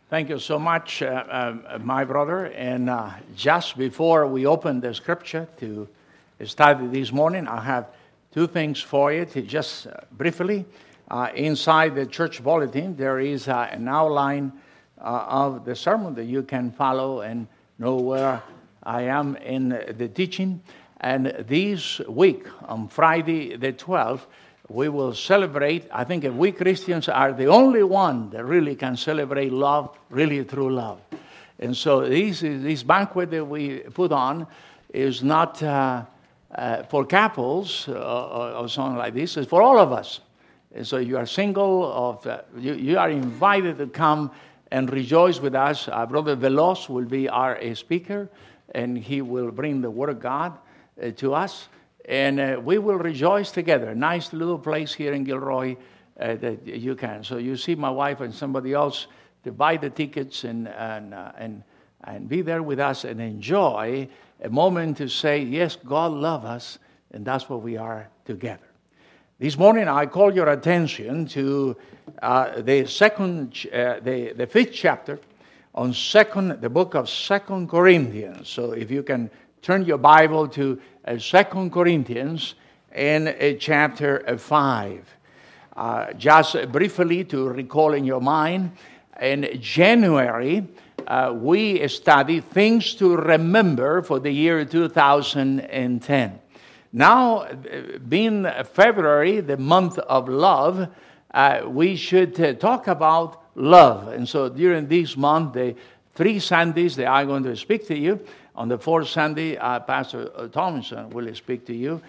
Thank you so much, my brother. And just before we open the scripture to study this morning, I have two things for you to just briefly. Inside the church bulletin, there is an outline of the sermon that you can follow and know where I am in the teaching. And this week, on Friday the 12th, we will celebrate. I think we Christians are the only one that really can celebrate love, really through love. And so this banquet that we put on is not for couples or something like this. It's for all of us. And so you are single, you are invited to come and rejoice with us. Our brother Veloz will be our speaker, and he will bring the Word of God to us. And we will rejoice together. Nice little place here in Gilroy that you can. So you see my wife and somebody else to buy the tickets and be there with us and enjoy a moment to say, yes, God loves us, and that's what we are together. This morning I call your attention to the fifth chapter on the book of 2 Corinthians. So if you can turn your Bible to 2 Corinthians in chapter 5. Just briefly to recall in your mind, in January, we studied things to remember for the year 2010. Now, being February, the month of love, we should talk about love. And so during this month, the 3 Sundays that I'm going to speak to you, on the 4th Sunday, Pastor Thompson will speak to you.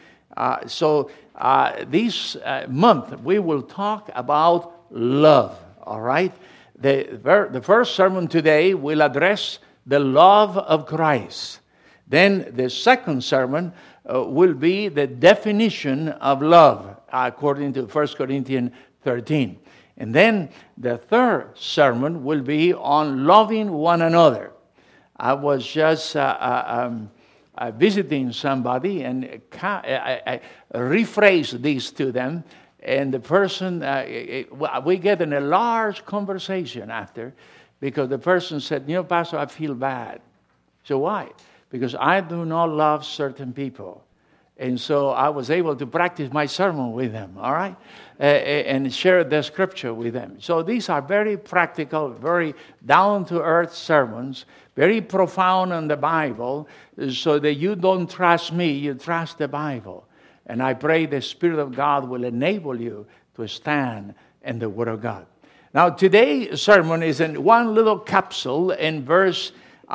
This month, we will talk about love, all right? The first sermon today will address the love of Christ. Then the second sermon will be the definition of love, according to 1 Corinthians 13. And then the third sermon will be on loving one another. I was just visiting somebody, and I rephrased this to them. And the person, we get in a large conversation after, because the person said, Pastor, I feel bad. So why? Because I do not love certain people. And so I was able to practice my sermon with them, all right? And share the scripture with them. So these are very practical, very down-to-earth sermons, very profound on the Bible, so that you don't trust me, you trust the Bible. And I pray the Spirit of God will enable you to stand in the Word of God. Now, today's sermon is in one little capsule in verse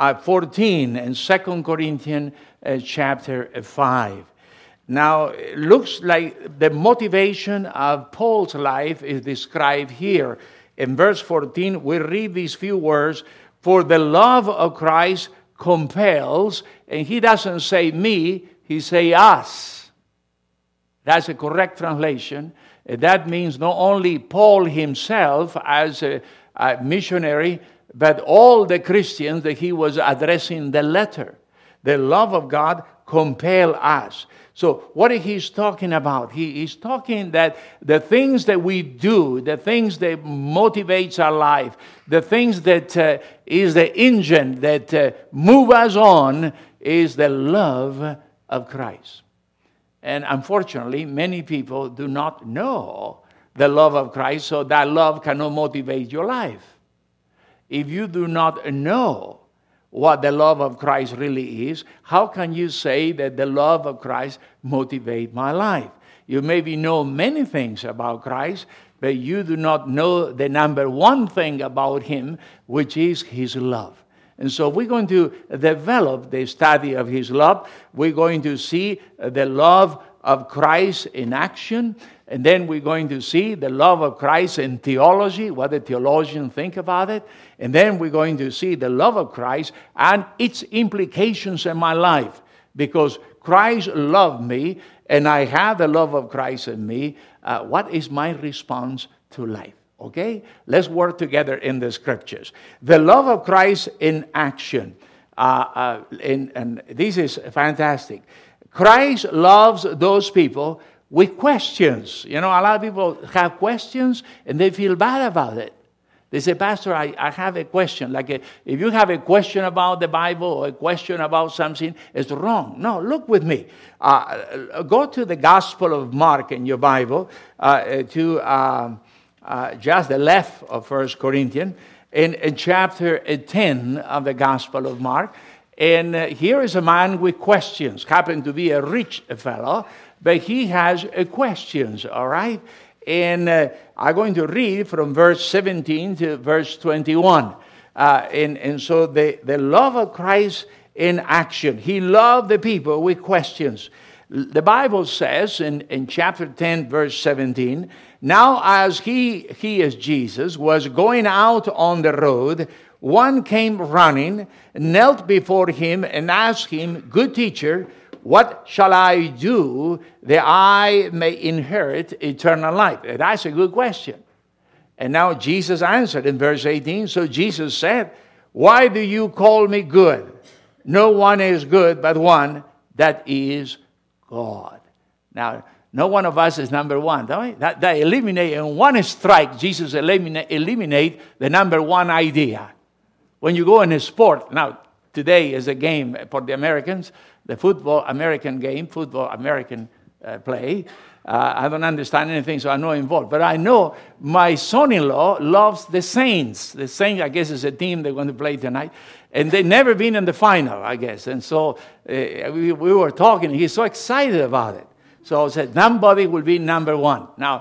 14 in 2 Corinthians chapter 5. Now, it looks like the motivation of Paul's life is described here. In verse 14, we read these few words, for the love of Christ compels, and he doesn't say me, he say us. That's a correct translation. That means not only Paul himself as a missionary, but all the Christians that he was addressing the letter. The love of God compel us. So what he's talking about, he's talking that the things that we do, the things that motivates our life, the things that is the engine that move us on is the love of Christ. And unfortunately, many people do not know the love of Christ, so that love cannot motivate your life. If you do not know what the love of Christ really is, how can you say that the love of Christ motivates my life? You maybe know many things about Christ, but you do not know the number one thing about him, which is his love. And so we're going to develop the study of his love. We're going to see the love of Christ in action. And then we're going to see the love of Christ in theology, what the theologians think about it. And then we're going to see the love of Christ and its implications in my life. Because Christ loved me, and I have the love of Christ in me. What is my response to life? Okay? Let's work together in the scriptures. The love of Christ in action. And this is fantastic. Christ loves those people with questions. A lot of people have questions and they feel bad about it. They say, Pastor, I have a question. Like if you have a question about the Bible or a question about something, it's wrong. No, look with me. Go to the Gospel of Mark in your Bible, to just the left of 1 Corinthians, in chapter 10 of the Gospel of Mark. And here is a man with questions. Happened to be a rich fellow, but he has questions, all right? And I'm going to read from verse 17 to verse 21. And so the love of Christ in action. He loved the people with questions. The Bible says in chapter 10, verse 17, now as he is Jesus, was going out on the road, one came running, knelt before him, and asked him, Good teacher, what shall I do that I may inherit eternal life? That's a good question. And now Jesus answered in verse 18. So Jesus said, why do you call me good? No one is good but one, that is God. Now, no one of us is number one, don't we? That eliminate in one strike, Jesus eliminate the number one idea. When you go in a sport, now today is a game for the Americans, the football American play. I don't understand anything, so I'm not involved. But I know my son-in-law loves the Saints. The Saints, I guess, is a team they're going to play tonight. And they've never been in the final, I guess. And so we were talking. He's so excited about it. So I said, nobody will be number one. Now,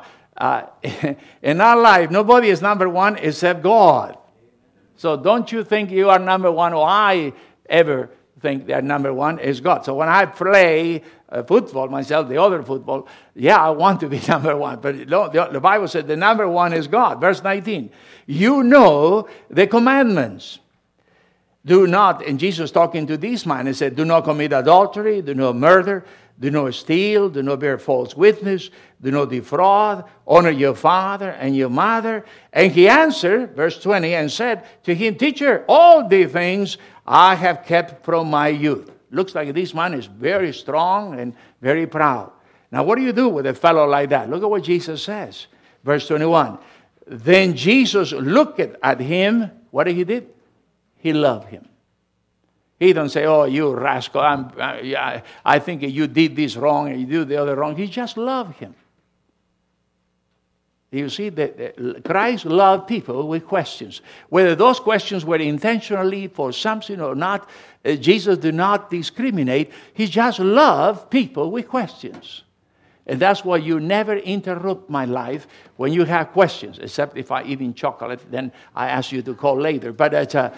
in our life, nobody is number one except God. So don't you think you are number one, or I ever think that number one is God. So when I play football myself, the other football, yeah, I want to be number one. But the Bible said the number one is God. Verse 19, you know the commandments. Do not, and Jesus talking to this man, he said, do not commit adultery, do not murder, do not steal, do not bear false witness, do not defraud, honor your father and your mother. And he answered, verse 20, and said to him, Teacher, all these things I have kept from my youth. Looks like this man is very strong and very proud. Now, what do you do with a fellow like that? Look at what Jesus says. Verse 21. Then Jesus looked at him. What did he do? He loved him. He don't say, oh, you rascal, I think you did this wrong and you do the other wrong. He just loved him. You see, that Christ loved people with questions. Whether those questions were intentionally for something or not, Jesus did not discriminate. He just loved people with questions. And that's why you never interrupt my life when you have questions, except if I eat chocolate, then I ask you to call later. But,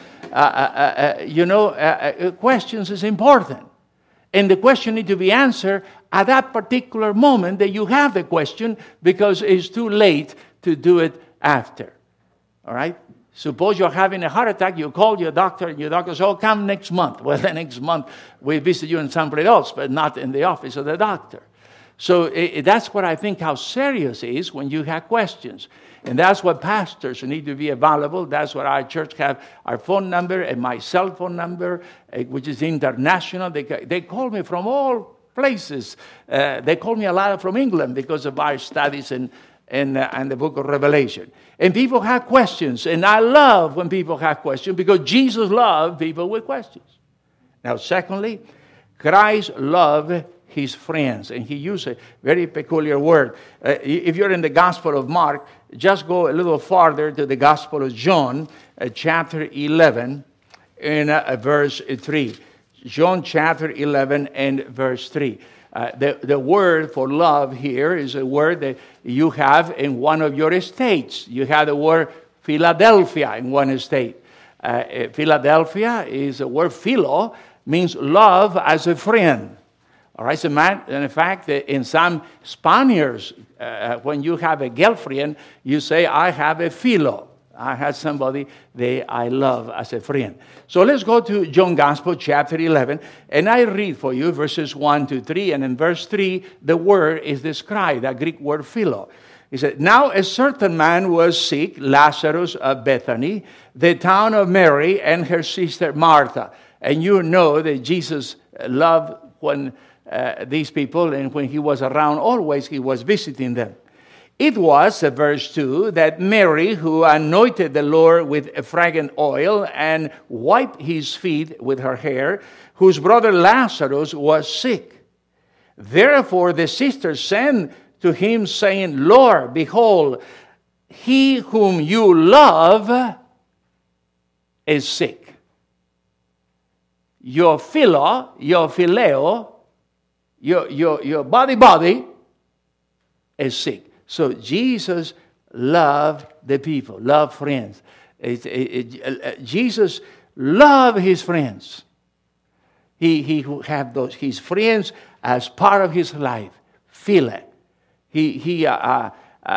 questions is important. And the question needs to be answered at that particular moment that you have the question, because it's too late to do it after. All right? Suppose you're having a heart attack, you call your doctor, and your doctor says, oh, come next month. Well, the next month we visit you in someplace else, but not in the office of the doctor. So that's what I think how serious it is when you have questions. And that's what pastors need to be available. That's what our church have, our phone number and my cell phone number, which is international. They call me from all places. They call me a lot from England because of our studies in the book of Revelation. And people have questions. And I love when people have questions because Jesus loved people with questions. Now, secondly, Christ loved his friends. And he used a very peculiar word. If you're in the Gospel of Mark, just go a little farther to the Gospel of John, chapter 11, and verse 3. John chapter 11 and verse 3. The word for love here is a word that you have in one of your states. You have the word Philadelphia in one state. Philadelphia is a word philo, means love as a friend. All right, so in fact, in some Spaniards, when you have a girlfriend, you say, I have a philo. I have somebody that I love as a friend. So let's go to John Gospel, chapter 11, and I read for you verses 1 to 3. And in verse 3, the word is described, the Greek word philo. He said, now a certain man was sick, Lazarus of Bethany, the town of Mary and her sister Martha. And you know that Jesus loved when these people, and when he was around, always he was visiting them. It was, verse 2, that Mary, who anointed the Lord with a fragrant oil and wiped his feet with her hair, whose brother Lazarus was sick. Therefore the sisters sent to him, saying, Lord, behold, he whom you love is sick. Your philo, your phileo, your body is sick. So Jesus loved the people, loved friends. Jesus loved his friends. He had his friends as part of his life. Phile. The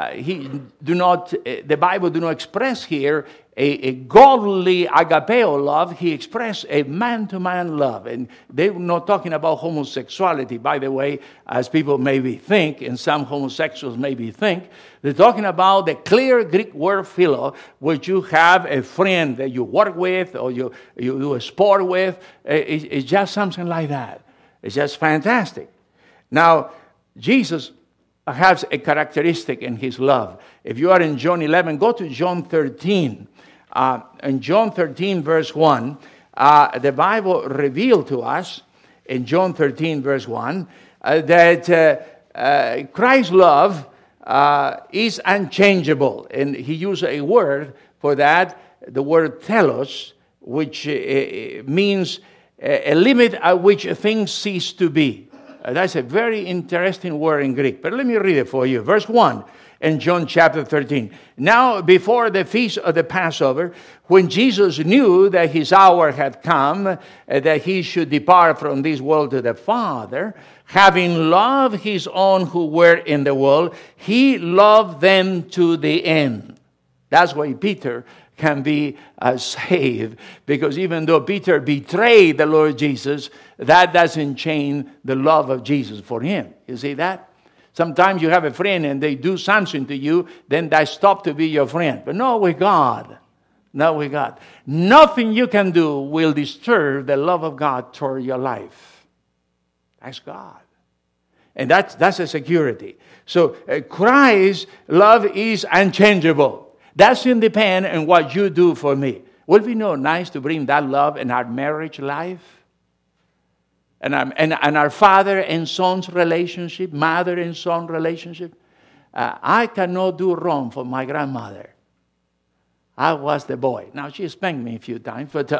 Bible do not express here a godly agapeo love. He expressed a man-to-man love. And they're not talking about homosexuality, by the way, as people maybe think, and some homosexuals maybe think. They're talking about the clear Greek word philo, which you have a friend that you work with or you do a sport with. It's just something like that. It's just fantastic. Now, Jesus has a characteristic in his love. If you are in John 11, go to John 13. In John 13, verse 1, the Bible revealed to us, in John 13, verse 1, that Christ's love is unchangeable. And he used a word for that, the word telos, which means a limit at which things cease to be. That's a very interesting word in Greek. But let me read it for you. Verse 1 in John chapter 13. Now, before the feast of the Passover, when Jesus knew that his hour had come, that he should depart from this world to the Father, having loved his own who were in the world, he loved them to the end. That's why Peter can be saved, because even though Peter betrayed the Lord Jesus, that doesn't change the love of Jesus for him. You see that? Sometimes you have a friend and they do something to you, then they stop to be your friend. But not with God. Not with God. Nothing you can do will disturb the love of God toward your life. That's God. And that's a security. So Christ's love is unchangeable. Doesn't depend on what you do for me. Would it be not nice to bring that love in our marriage life? And our father and son's relationship, mother and son relationship? I cannot do wrong for my grandmother. I was the boy. Now, she spanked me a few times, but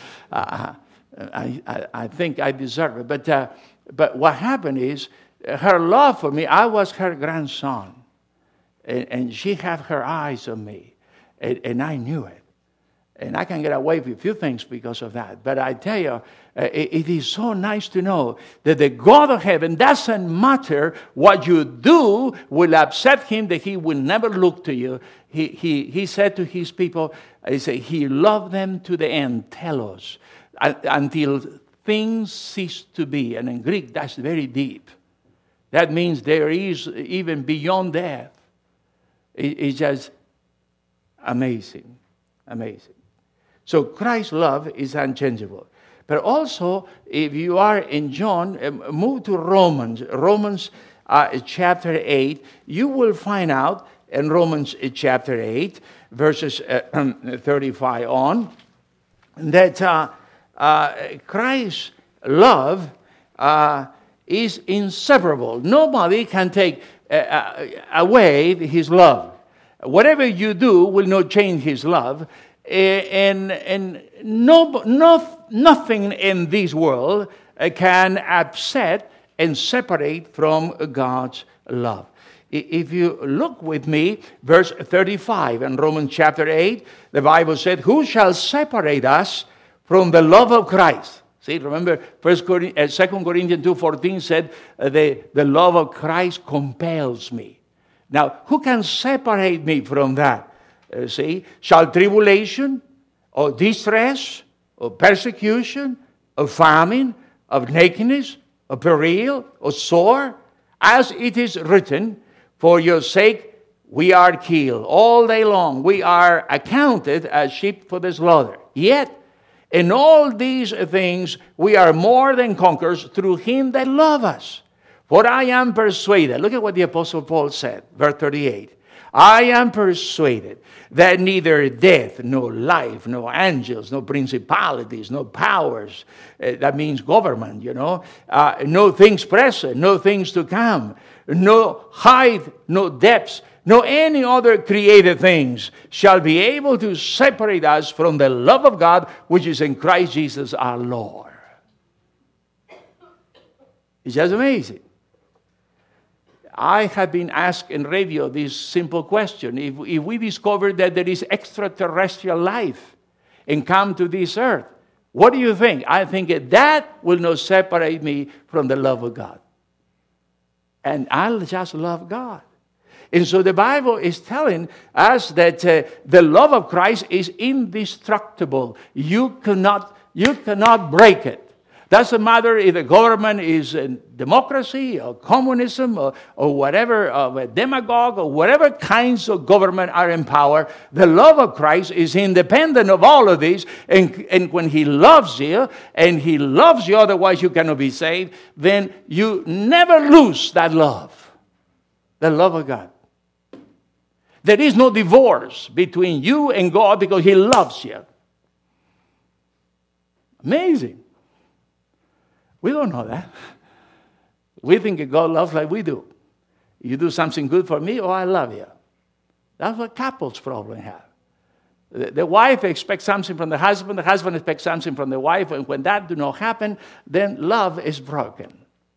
I think I deserve it. But what happened is, her love for me, I was her grandson. And she had her eyes on me. And I knew it. And I can get away with a few things because of that. But I tell you, it is so nice to know that the God of heaven, doesn't matter what you do, will upset him, that he will never look to you. He said to his people, he loved them to the end, telos, until things cease to be. And in Greek, that's very deep. That means there is even beyond death. It's just amazing. Amazing. So Christ's love is unchangeable. But also, if you are in John, move to Romans. Romans chapter 8. You will find out in Romans chapter 8, verses 35 on, that Christ's love is inseparable. Nobody can take away his love. Whatever you do will not change his love. And nothing in this world can upset and separate from God's love. If you look with me, verse 35 in Romans chapter 8, the Bible said, who shall separate us from the love of Christ? See, remember, 2 Corinthians 2:14 said, the love of Christ compels me. Now, who can separate me from that? See, shall tribulation, or distress, or persecution, or famine, of nakedness, or peril, or sword? As it is written, for your sake we are killed. All day long we are accounted as sheep for the slaughter. Yet, in all these things we are more than conquerors through him that loved us. For I am persuaded. Look at what the Apostle Paul said, verse 38. I am persuaded that neither death, nor life, nor angels, no principalities, no powers, that means government, no things present, no things to come, no height, no depths, no any other created things shall be able to separate us from the love of God which is in Christ Jesus our Lord. It's just amazing. I have been asked in radio this simple question. If we discover that there is extraterrestrial life and come to this earth, what do you think? I think that will not separate me from the love of God. And I'll just love God. And so the Bible is telling us that the love of Christ is indestructible. You cannot break it. Doesn't matter if the government is a democracy or communism or whatever, or a demagogue or whatever kinds of government are in power. The love of Christ is independent of all of these. And when He loves you, and He loves you, otherwise you cannot be saved, then you never lose that love. The love of God. There is no divorce between you and God because He loves you. Amazing. We don't know that. We think that God loves like we do. You do something good for me, I love you. That's what couples probably have. The wife expects something from the husband expects something from the wife, and when that do not happen, then love is broken.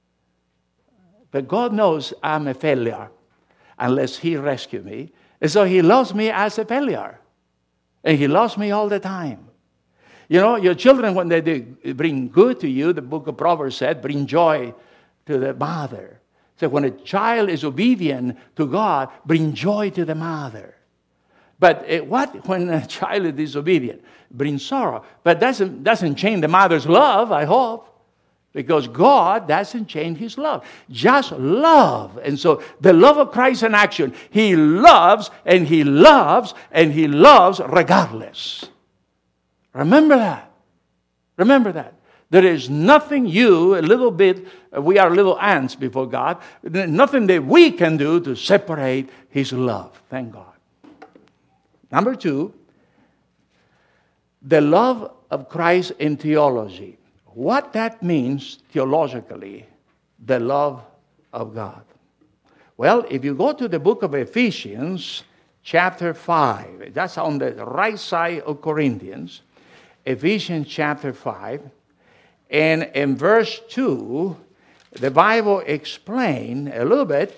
But God knows I'm a failure unless He rescues me. And so He loves me as a failure. And He loves me all the time. Your children, when they bring good to you, the book of Proverbs said, bring joy to the mother. So when a child is obedient to God, bring joy to the mother. But what when a child is disobedient? Brings sorrow. But doesn't change the mother's love, I hope. Because God doesn't change His love. Just love. And so the love of Christ in action. He loves and He loves and He loves regardless. Remember that. Remember that. There is nothing we are little ants before God, nothing that we can do to separate His love. Thank God. Number 2, the love of Christ in theology. What that means theologically, the love of God. Well, if you go to the book of Ephesians, chapter 5, that's on the right side of Corinthians, Ephesians chapter 5, and in verse 2, the Bible explains a little bit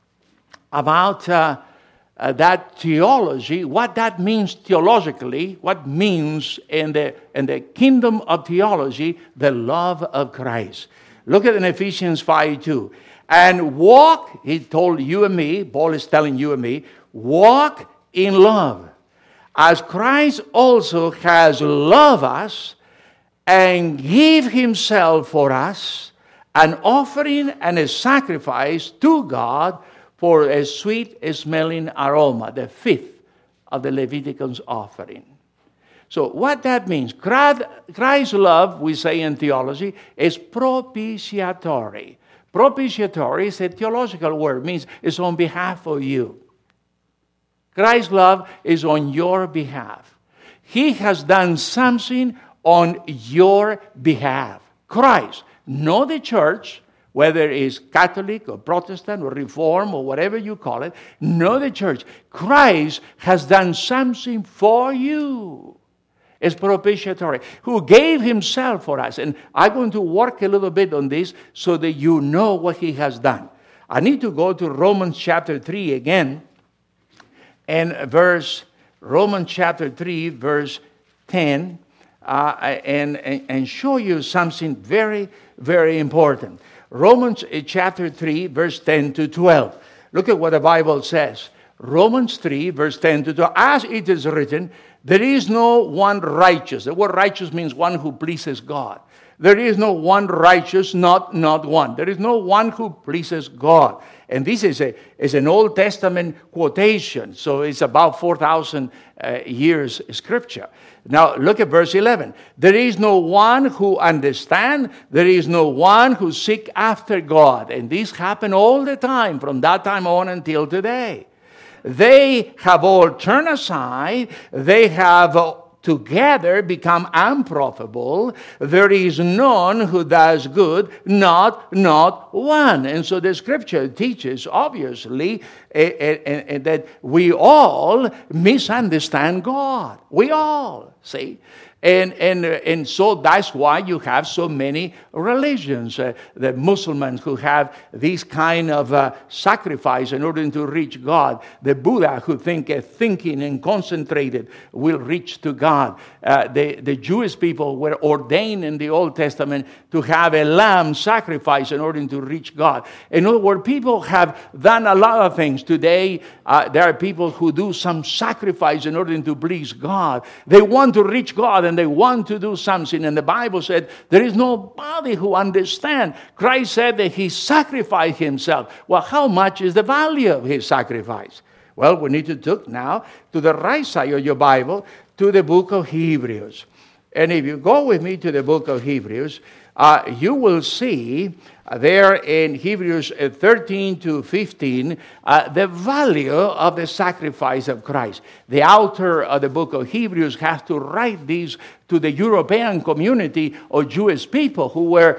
about that theology, what that means theologically, what means in the kingdom of theology, the love of Christ. Look at in Ephesians 5:2. And walk, he told you and me, Paul is telling you and me, walk in love, as Christ also has loved us and gave Himself for us, an offering and a sacrifice to God for a sweet-smelling aroma, the fifth of the Leviticus offering. So what that means, Christ's love, we say in theology, is propitiatory. Propitiatory is a theological word, means it's on behalf of you. Christ's love is on your behalf. He has done something on your behalf. Christ, not the church, whether it's Catholic or Protestant or Reform or whatever you call it, not the church. Christ has done something for you. It's propitiatory, who gave Himself for us. And I'm going to work a little bit on this so that you know what He has done. I need to go to Romans chapter 3 again. And Romans chapter 3, verse 10, and show you something very, very important. Romans chapter 3, verse 10 to 12. Look at what the Bible says. Romans 3, verse 10 to 12. As it is written, there is no one righteous. The word righteous means one who pleases God. There is no one righteous, not one. There is no one who pleases God. And this is an Old Testament quotation, so it's about 4,000 years scripture. Now, look at verse 11. There is no one who understands. There is no one who seeks after God. And this happened all the time, from that time on until today. They have all turned aside. They have together become unprofitable. There is none who does good, not one. And so the scripture teaches, obviously, that we all misunderstand God. We all, see? And so that's why you have so many religions. The Muslims who have this kind of sacrifice in order to reach God. The Buddha who thinking and concentrated will reach to God. The Jewish people were ordained in the Old Testament to have a lamb sacrifice in order to reach God. In other words, people have done a lot of things. Today, there are people who do some sacrifice in order to please God. They want to reach God and they want to do something. And the Bible said there is nobody who understands. Christ said that he sacrificed himself. Well, how much is the value of his sacrifice? Well, we need to look now to the right side of your Bible, to the book of Hebrews. And if you go with me to the book of Hebrews, you will see there in Hebrews 13 to 15 the value of the sacrifice of Christ. The author of the book of Hebrews has to write this to the European community of Jewish people who were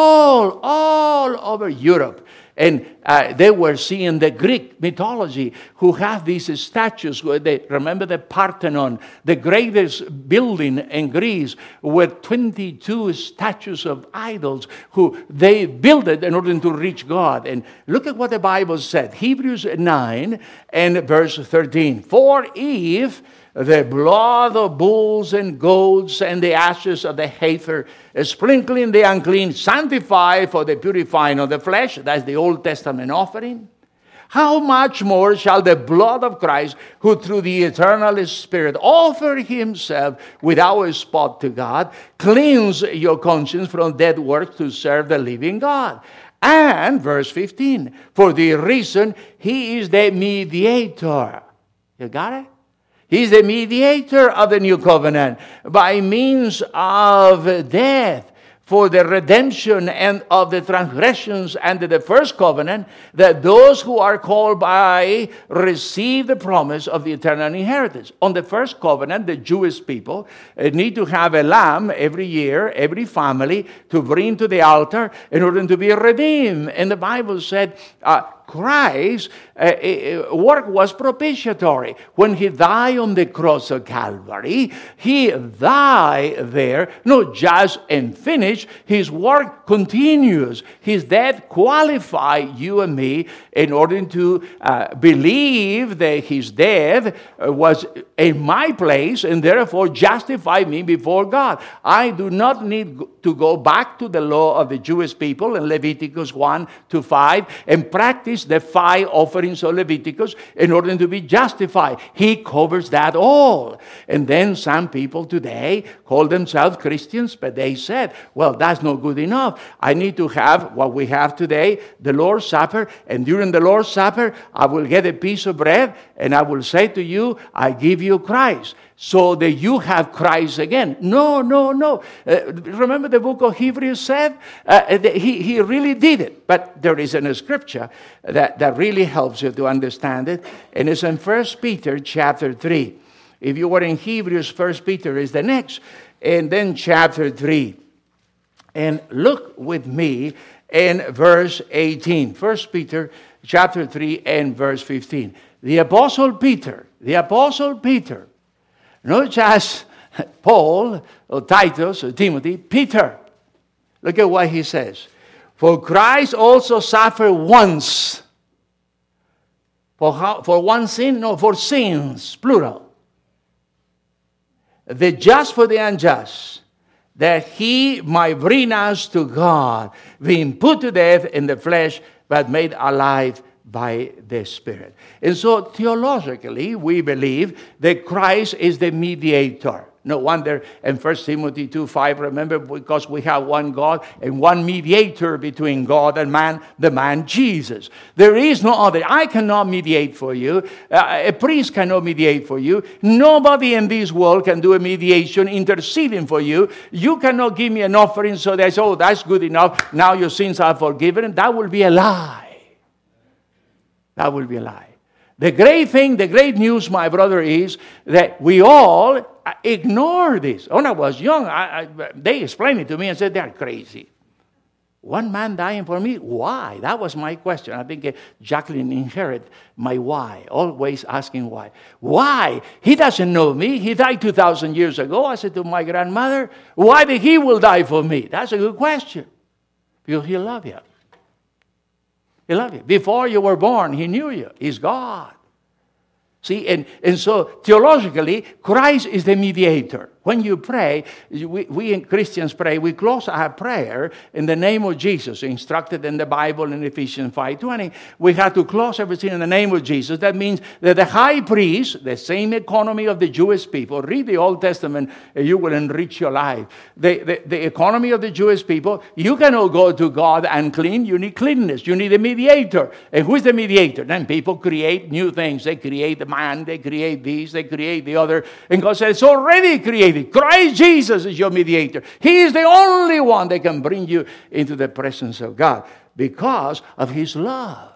all over Europe. And they were seeing the Greek mythology who have these statues. Where they remember the Parthenon, the greatest building in Greece, with 22 statues of idols who they built it in order to reach God. And look at what the Bible said. Hebrews 9 and verse 13. For if the blood of bulls and goats and the ashes of the heifer, sprinkling the unclean, sanctify for the purifying of the flesh. That's the Old Testament offering. How much more shall the blood of Christ, who through the eternal Spirit offered himself without spot to God, cleanse your conscience from dead works to serve the living God? And, verse 15, for the reason he is the mediator. You got it? He's the mediator of the new covenant by means of death for the redemption and of the transgressions under the first covenant, that those who are called by receive the promise of the eternal inheritance. On the first covenant, the Jewish people need to have a lamb every year, every family, to bring to the altar in order to be redeemed. And the Bible said, Christ's work was propitiatory. When he died on the cross of Calvary, he died there, not just and finished. His work continues. His death qualified you and me in order to believe that his death was in my place and therefore justify me before God. I do not need to go back to the law of the Jewish people in Leviticus 1 to 5 and practice the 5 offerings of Leviticus in order to be justified. He covers that all. And then some people today call themselves Christians, but they said, well, that's not good enough. I need to have what we have today, the Lord's Supper, and during the Lord's Supper, I will get a piece of bread, and I will say to you, I give you Christ, so that you have Christ again. No. Remember the book of Hebrews said? He really did it. But there is a scripture that really helps you to understand it. And it's in 1 Peter chapter 3. If you were in Hebrews, 1 Peter is the next. And then chapter 3. And look with me in verse 18. 1 Peter chapter 3 and verse 15. The Apostle Peter, not just Paul or Titus or Timothy, Peter. Look at what he says. For Christ also suffered once. For one sin? No, for sins, plural. The just for the unjust, that he might bring us to God, being put to death in the flesh, but made alive by the Spirit. And so theologically, we believe that Christ is the mediator. No wonder in 1 Timothy 2:5, remember, because we have one God and one mediator between God and man, the man Jesus. There is no other. I cannot mediate for you. A priest cannot mediate for you. Nobody in this world can do a mediation interceding for you. You cannot give me an offering so they say, oh, that's good enough. Now your sins are forgiven. That will be a lie. That will be a lie. The great thing, the great news, my brother, is that we all ignore this. When I was young, they explained it to me and said, they're crazy. One man dying for me? Why? That was my question. I think Jacqueline inherited my why, always asking why. Why? He doesn't know me. He died 2,000 years ago. I said to my grandmother, why did he will die for me? That's a good question. Because he loved you. He loved you. Before you were born, he knew you. He's God. See, and so theologically, Christ is the mediator. When you pray, we Christians pray, we close our prayer in the name of Jesus, instructed in the Bible in Ephesians 5:20. We have to close everything in the name of Jesus. That means that the high priest, the same economy of the Jewish people, read the Old Testament, and you will enrich your life. The economy of the Jewish people, you cannot go to God unclean. You need cleanness. You need a mediator. And who is the mediator? Then people create new things. They create the man, they create this, they create the other. And God says, it's already created. Christ Jesus is your mediator. He is the only one that can bring you into the presence of God because of his love.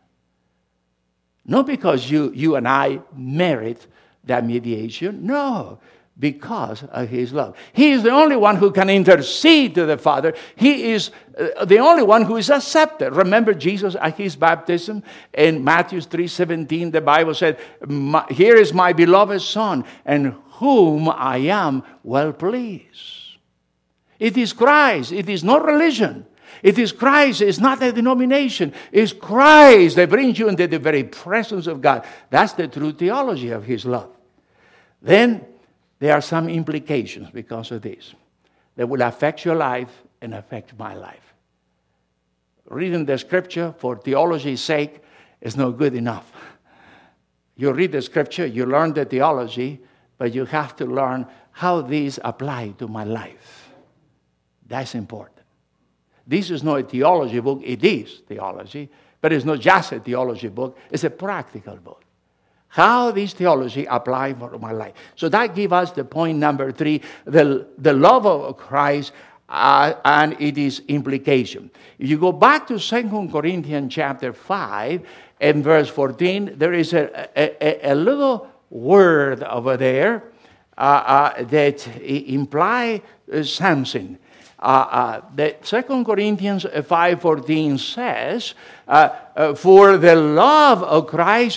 Not because you and I merit that mediation. No, because of his love. He is the only one who can intercede to the Father. He is the only one who is accepted. Remember Jesus at his baptism in Matthew 3:17, the Bible said, here is my beloved Son, and whom I am well pleased. It is Christ. It is not religion. It is Christ. It's not a denomination. It's Christ that brings you into the very presence of God. That's the true theology of his love. Then there are some implications because of this that will affect your life and affect my life. Reading the scripture for theology's sake is not good enough. You read the scripture, you learn the theology, but you have to learn how these apply to my life. That's important. This is not a theology book. It is theology, but it's not just a theology book. It's a practical book. How this theology applies for my life. So that gives us the point number 3, the love of Christ and its implication. If you go back to 2 Corinthians chapter 5 and verse 14, there is a little word over there that implies something. The 2 Corinthians 5:14 says, for the love of Christ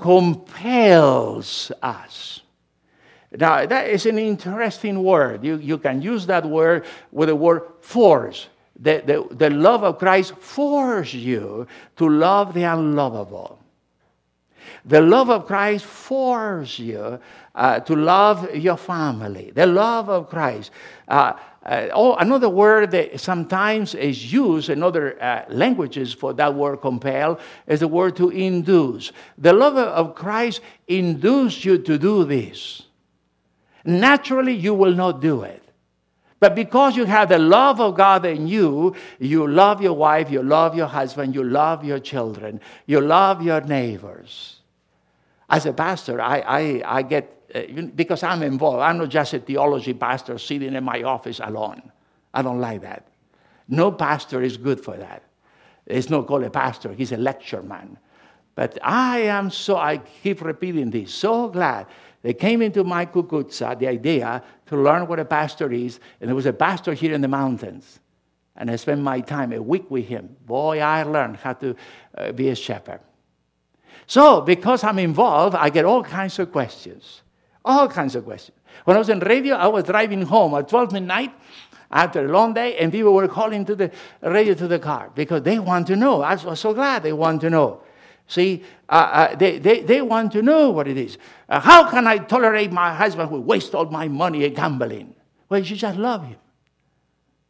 compels us. Now, that is an interesting word. You can use that word with the word force. The love of Christ forces you to love the unlovable. The love of Christ forces you to love your family. The love of Christ. Another word that sometimes is used in other languages for that word compel is the word to induce. The love of Christ induces you to do this. Naturally, you will not do it. But because you have the love of God in you, you love your wife, you love your husband, you love your children, you love your neighbors. As a pastor, I get, because I'm involved, I'm not just a theology pastor sitting in my office alone. I don't like that. No pastor is good for that. It's not called a pastor, he's a lecture man. But I keep repeating this, so glad they came into my kukutsa, the idea to learn what a pastor is. And there was a pastor here in the mountains. And I spent my time a week with him. Boy, I learned how to be a shepherd. So, because I'm involved, I get all kinds of questions. All kinds of questions. When I was in radio, I was driving home at 12 midnight after a long day, and people were calling to the radio to the car because they want to know. I was so glad they want to know. See, they want to know what it is. How can I tolerate my husband who wastes all my money at gambling? Well, you just love him.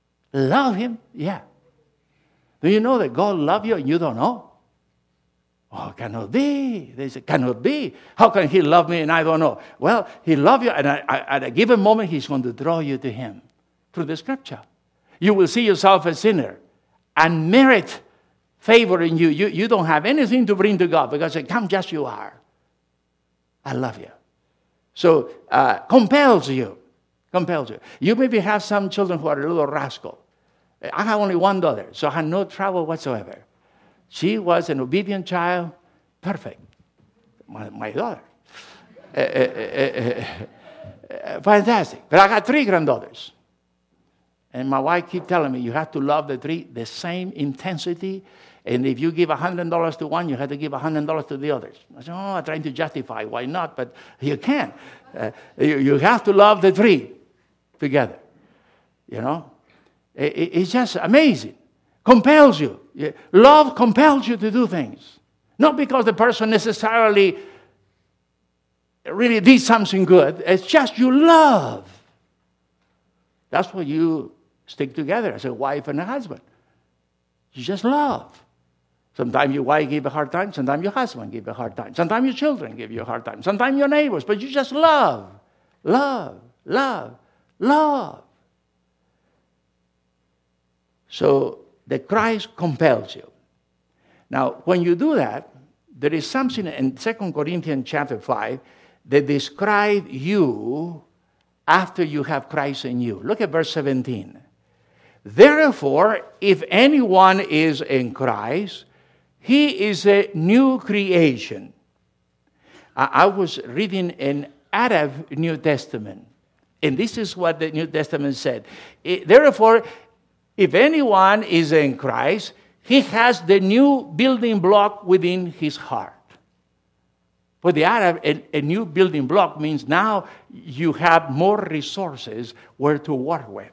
Love him? Yeah. Do you know that God loves you and you don't know? Oh, cannot be. They say, cannot be. How can he love me and I don't know? Well, he loves you, and at a given moment, he's going to draw you to him through the scripture. You will see yourself a sinner and merit favor in you. You don't have anything to bring to God because come just you are. I love you. So compels you. Compels you. You maybe have some children who are a little rascal. I have only one daughter, so I had no trouble whatsoever. She was an obedient child, perfect. My daughter. Fantastic. But I got 3 granddaughters. And my wife keeps telling me, you have to love the 3 the same intensity. And if you give $100 to one, you have to give $100 to the others. I said, I'm trying to justify why not, but you can't. You have to love the 3 together. You know? It's just amazing. Compels you. Love compels you to do things. Not because the person necessarily really did something good. It's just you love. That's why you stick together as a wife and a husband. You just love. Sometimes your wife gives a hard time. Sometimes your husband gives a hard time. Sometimes your children give you a hard time. Sometimes your neighbors. But you just love. Love. Love. Love. So the Christ compels you. Now, when you do that, there is something in 2 Corinthians chapter 5 that describes you after you have Christ in you. Look at verse 17. Therefore, if anyone is in Christ, he is a new creation. I was reading in Arab New Testament, and this is what the New Testament said. Therefore, if anyone is in Christ, he has the new building block within his heart. For the Arab, a new building block means now you have more resources where to work with.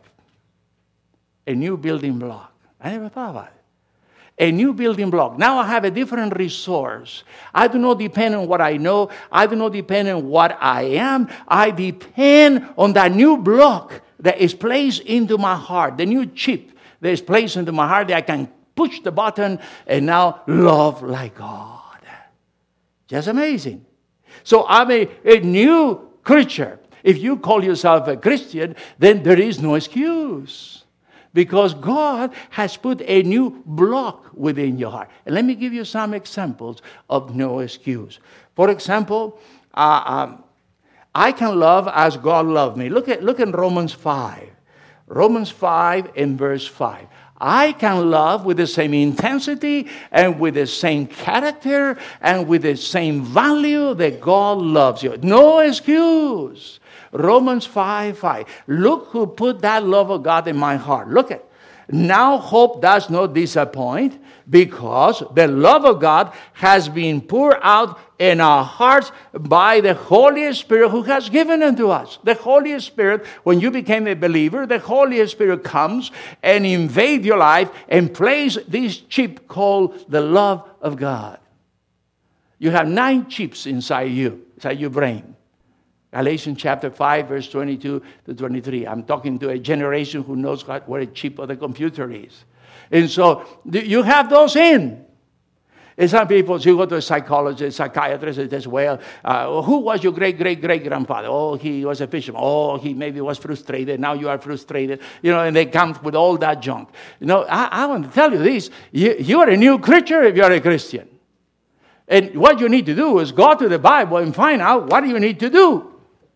A new building block. I never thought about it. A new building block. Now I have a different resource. I do not depend on what I know. I do not depend on what I am. I depend on that new block that is placed into my heart. The new chip that is placed into my heart that I can push the button and now love like God. Just amazing. So I'm a new creature. If you call yourself a Christian, then there is no excuse. Because God has put a new block within your heart. And let me give you some examples of no excuse. For example, I can love as God loved me. Look in Romans 5. Romans 5 and verse 5. I can love with the same intensity and with the same character and with the same value that God loves you. No excuse. Romans 5:5. Look who put that love of God in my heart. Look at. Now hope does not disappoint because the love of God has been poured out in our hearts by the Holy Spirit who has given unto us. The Holy Spirit, when you became a believer, the Holy Spirit comes and invades your life and plays this chip called the love of God. You have 9 chips inside you, inside your brain. Galatians chapter 5, verse 22 to 23. I'm talking to a generation who knows what a chip of the computer is. And so you have those in. And some people, you go to a psychologist, psychiatrist, and says, well, who was your great-great-great-grandfather? Oh, he was a fisherman. Oh, he maybe was frustrated. Now you are frustrated. You know, and they come with all that junk. You know, I want to tell you this. You are a new creature if you are a Christian. And what you need to do is go to the Bible and find out what you need to do.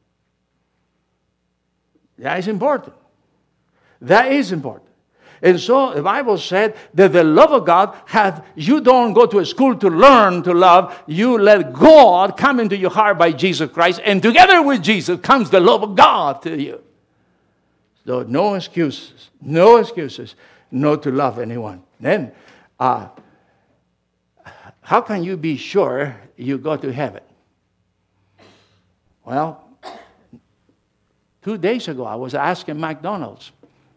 That is important. That is important. And so the Bible said that the love of God you don't go to a school to learn to love. You let God come into your heart by Jesus Christ. And together with Jesus comes the love of God to you. So no excuses. No excuses not to love anyone. Then, how can you be sure you go to heaven? Well, 2 days ago, I was asking McDonald's,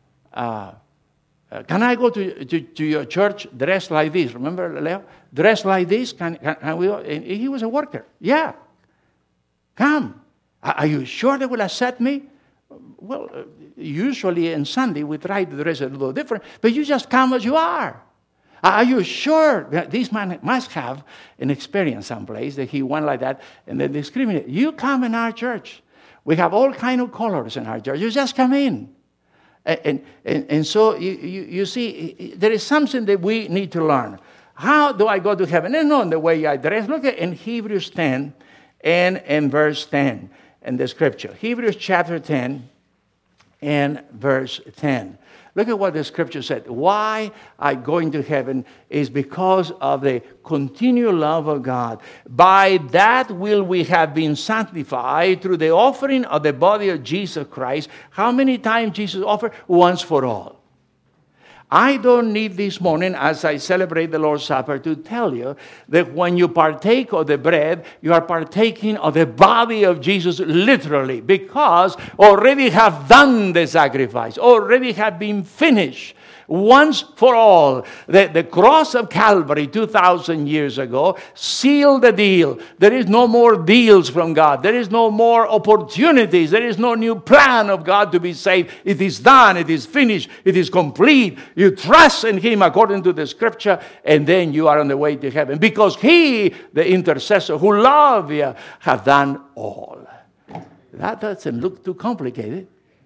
can I go to your church dressed like this? Remember, Leo? Dressed like this? Can we go? And he was a worker. Yeah. Come. Are you sure they will accept me? Well, usually on Sunday we try to dress a little different, but you just come as you are. Are you sure that this man must have an experience someplace that he went like that and they discriminate? You come in our church. We have all kind of colors in our church. You just come in. And so you see, there is something that we need to learn. How do I go to heaven? And not in the way I dress. Look at in Hebrews 10 and in verse 10 in the scripture. Hebrews chapter 10 and verse 10. Look at what the scripture said. Why I going to heaven is because of the continual love of God. By that will we have been sanctified through the offering of the body of Jesus Christ. How many times Jesus offered? Once for all. I don't need this morning, as I celebrate the Lord's Supper, to tell you that when you partake of the bread, you are partaking of the body of Jesus literally, because already have done the sacrifice, already have been finished. Once for all. The cross of Calvary 2,000 years ago sealed the deal. There is no more deals from God. There is no more opportunities. There is no new plan of God to be saved. It is done. It is finished. It is complete. You trust in Him according to the Scripture, and then you are on the way to heaven. Because He, the intercessor who loves you, has done all. That doesn't look too complicated.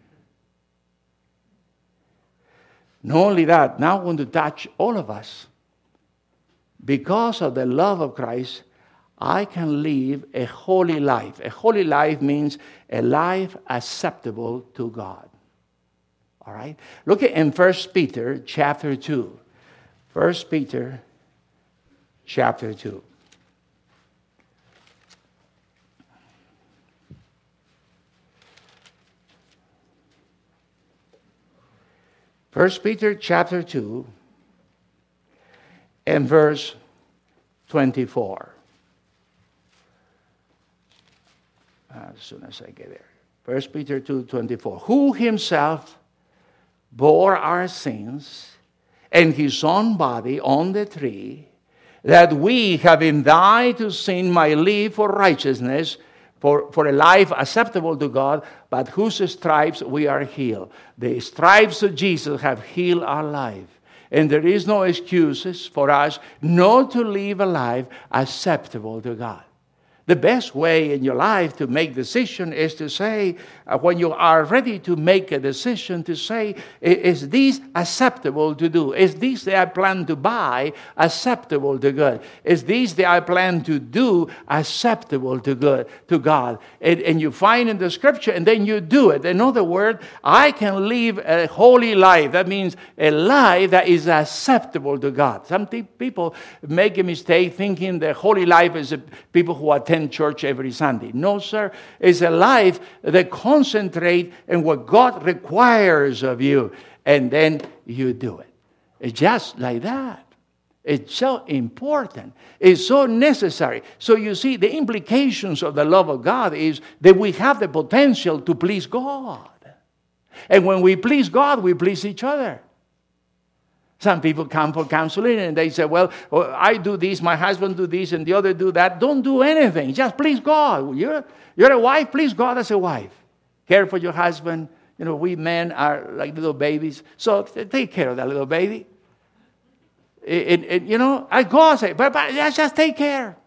Not only that, now I want to touch all of us. Because of the love of Christ, I can live a holy life. A holy life means a life acceptable to God. All right? Look at in 1 Peter chapter 2. 1 Peter chapter 2. First Peter chapter 2 and verse 24. As soon as I get there. First Peter 2:24. Who himself bore our sins and his own body on the tree, that we, having died to sin, might live for righteousness, for a life acceptable to God, but whose stripes we are healed. The stripes of Jesus have healed our life. And there is no excuses for us not to live a life acceptable to God. The best way in your life to make decision is to say, when you are ready to make a decision, to say, is this acceptable to do? Is this that I plan to buy acceptable to God? Is this that I plan to do acceptable to God? And you find in the scripture, and then you do it. In other words, I can live a holy life. That means a life that is acceptable to God. Some people make a mistake thinking that holy life is people who attend church every Sunday. No, sir. It's a life that concentrates on what God requires of you, and then you do it. It's just like that. It's so important. It's so necessary. So you see, the implications of the love of God is that we have the potential to please God. And when we please God, we please each other. Some people come for counseling and they say, well, I do this, my husband do this, and the other do that. Don't do anything. Just please God. You're a wife, please God as a wife. Care for your husband. You know, we men are like little babies. So take care of that little baby. You know, I go and say, but just take care.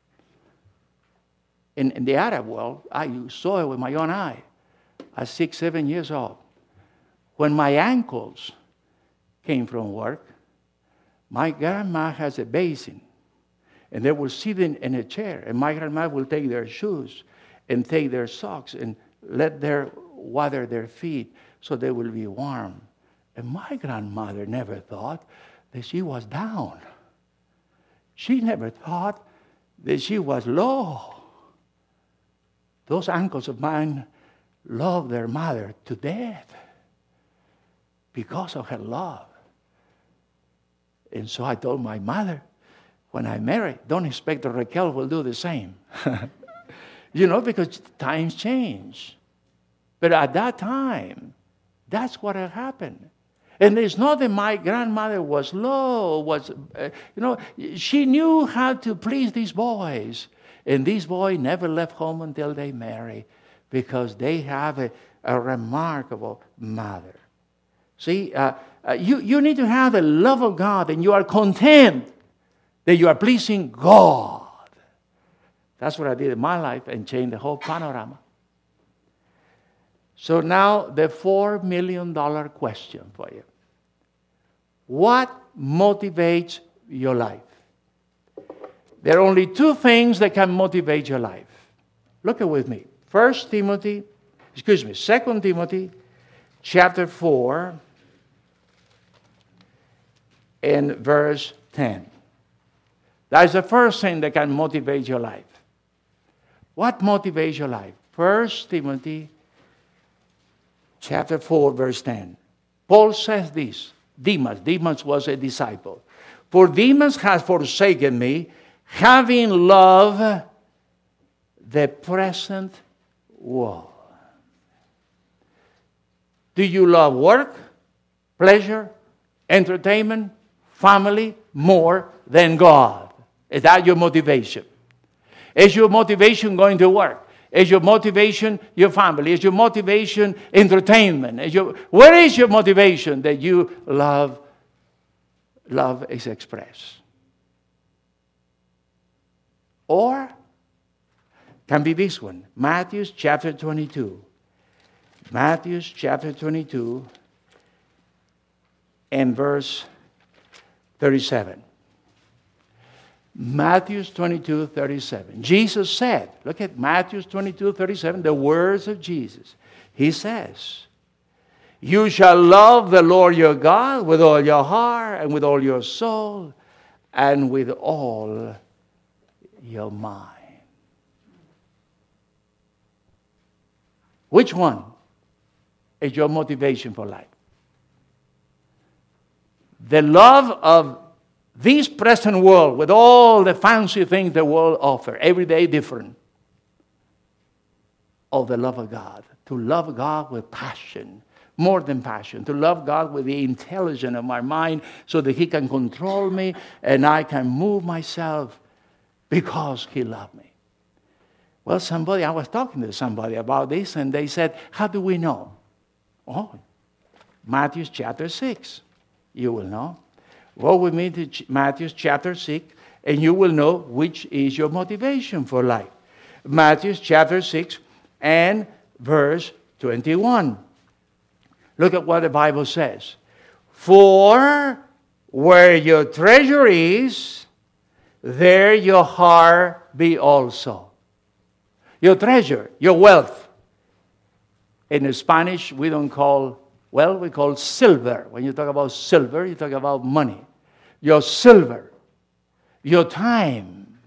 In the Arab world, I saw it with my own eye. At 6, 7 years old. When my ankles came from work, my grandma has a basin, and they were sitting in a chair, and my grandma will take their shoes and take their socks and let them water their feet so they will be warm. And my grandmother never thought that she was down. She never thought that she was low. Those uncles of mine loved their mother to death because of her love. And so I told my mother, when I marry, don't expect that Raquel will do the same. You know, because times change. But at that time, that's what had happened. And it's not that my grandmother was low, she knew how to please these boys. And these boys never left home until they marry, because they have a remarkable mother. See, You need to have the love of God, and you are content that you are pleasing God. That's what I did in my life and changed the whole panorama. So now the $4 million question for you. What motivates your life? There are only two things that can motivate your life. Look at with me. 2 Timothy chapter 4 and verse 10. That's the first thing that can motivate your life. What motivates your life? 1 Timothy chapter 4, verse 10. Paul says this. Demas was a disciple. For Demas has forsaken me, having loved the present world. Do you love work, pleasure, entertainment, family more than God? Is that your motivation? Is your motivation going to work? Is your motivation your family? Is your motivation entertainment? Where is your motivation that you love is expressed? Or can be this one, Matthew chapter 22. Matthew chapter 22 and verse 37. Matthew 22, 37. Jesus said, look at Matthew 22, 37, the words of Jesus. He says, you shall love the Lord your God with all your heart and with all your soul and with all your mind. Which one is your motivation for life? The love of this present world with all the fancy things the world offers, every day different, of the love of God. To love God with passion, more than passion. To love God with the intelligence of my mind so that He can control me and I can move myself because He loved me. Well, I was talking to somebody about this and they said, how do we know? Oh, Matthew chapter 6. You will know. Go with me to Matthew chapter 6, and you will know which is your motivation for life. Matthew chapter 6 and verse 21. Look at what the Bible says. For where your treasure is, there your heart be also. Your treasure, your wealth. In Spanish, we don't call we call silver. When you talk about silver, you talk about money. Your silver, your time,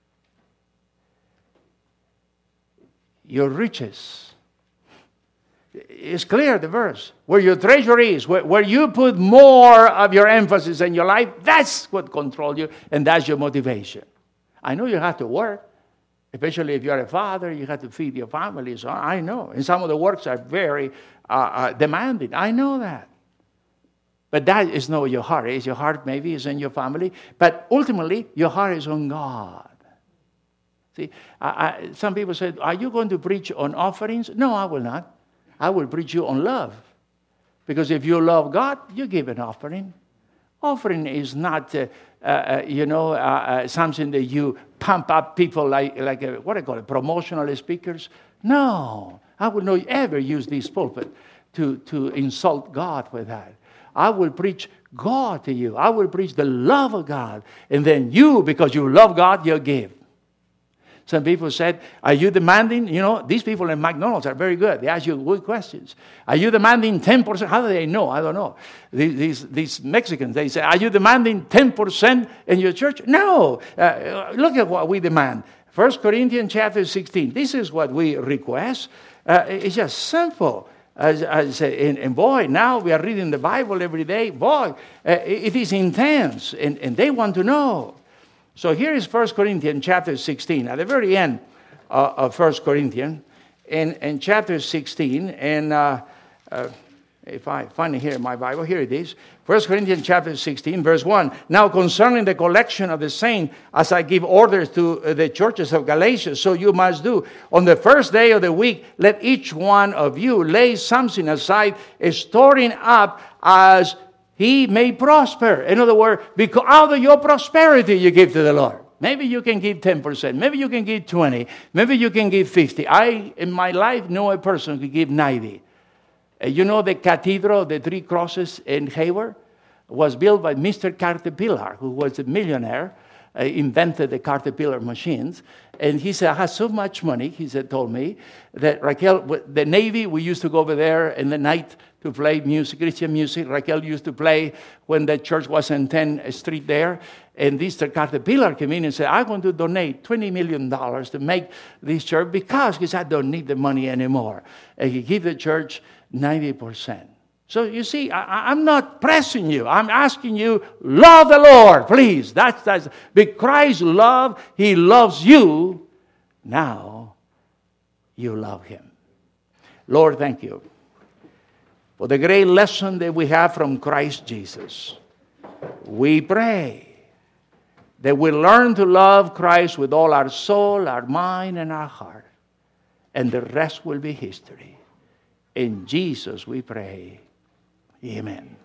your riches. It's clear, the verse. Where your treasure is, where you put more of your emphasis in your life, that's what controls you, and that's your motivation. I know you have to work. Especially if you're a father, you have to feed your family. So I know. And some of the works are very demanding. I know that. But that is not your heart. Is your heart maybe is in your family. But ultimately, your heart is on God. See, some people said, are you going to preach on offerings? No, I will not. I will preach you on love. Because if you love God, you give an offering. Offering is not, something that you pump up people like what I call it, promotional speakers. No, I will not ever use this pulpit to insult God with that. I will preach God to you. I will preach the love of God. And then you, because you love God, you give. Some people said, are you demanding? These people in McDonald's are very good. They ask you good questions. Are you demanding 10%? How do they know? I don't know. These Mexicans, they say, are you demanding 10% in your church? No. Look at what we demand. 1 Corinthians chapter 16. This is what we request. It's just simple. And boy, now we are reading the Bible every day. Boy, it is intense. And they want to know. So here is 1 Corinthians chapter 16, at the very end of 1 Corinthians, in chapter 16, and if I find it here in my Bible, here it is. 1 Corinthians chapter 16, verse 1. Now concerning the collection of the saints, as I give orders to the churches of Galatia, so you must do. On the first day of the week, let each one of you lay something aside, storing up as he may prosper. In other words, because out of your prosperity you give to the Lord. Maybe you can give 10%. Maybe you can give 20. Maybe you can give 50. I, in my life, know a person who give 90. You know the Cathedral, the Three Crosses in Hayward, was built by Mr. Caterpillar, who was a millionaire, invented the Caterpillar machines. And he said, I have so much money, he said, told me, that Raquel, the Navy, we used to go over there in the night to play music, Christian music. Raquel used to play when the church was in 10th Street there. And Mr. Caterpillar came in and said, I'm going to donate $20 million to make this church because he said, I don't need the money anymore. And he gave the church 90%. So you see, I'm not pressing you. I'm asking you, love the Lord, please. That's because Christ love, he loves you. Now you love him. Lord, thank you for the great lesson that we have from Christ Jesus. We pray that we learn to love Christ with all our soul, our mind, and our heart. And the rest will be history. In Jesus we pray. Amen.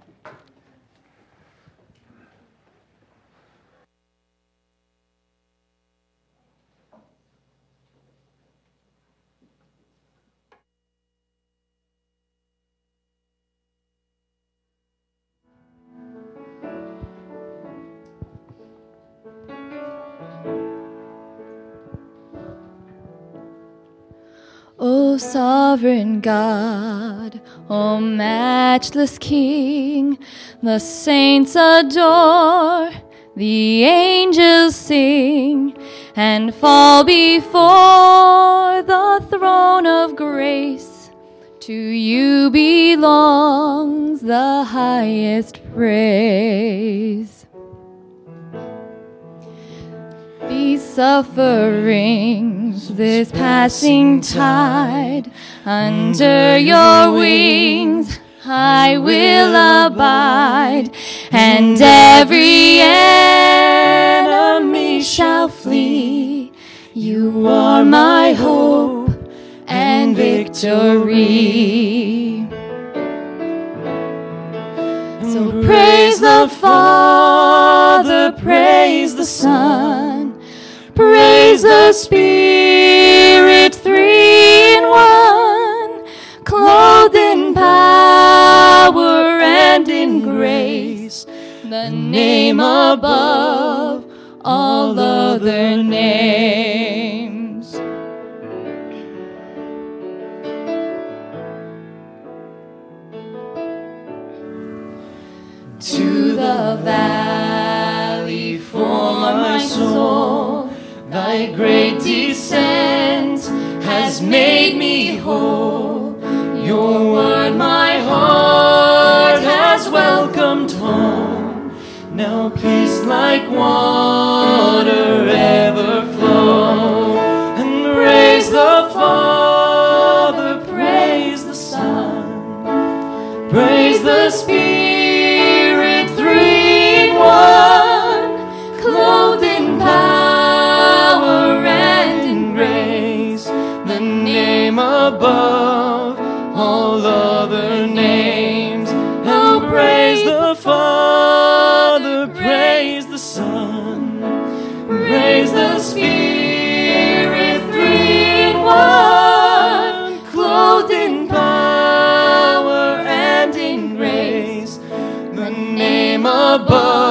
O sovereign God, O matchless King, the saints adore, the angels sing, and fall before the throne of grace. To you belongs the highest praise. These sufferings, this passing tide, under your wings I will abide, and every enemy shall flee. You are my hope and victory. So praise the Father, praise the Son, praise the Spirit, three in one, clothed in power and in grace, the name above all other names. To the valley for my soul, thy great descent has made me whole. Your word my heart has welcomed home. Now peace like water ever flow. And praise the Father, praise the Son, praise the Spirit, three in one, clothed in power and in grace, the name above all other names. Oh, praise the Father, praise the Son, praise the Spirit, three in one, clothed in power and in grace, the name above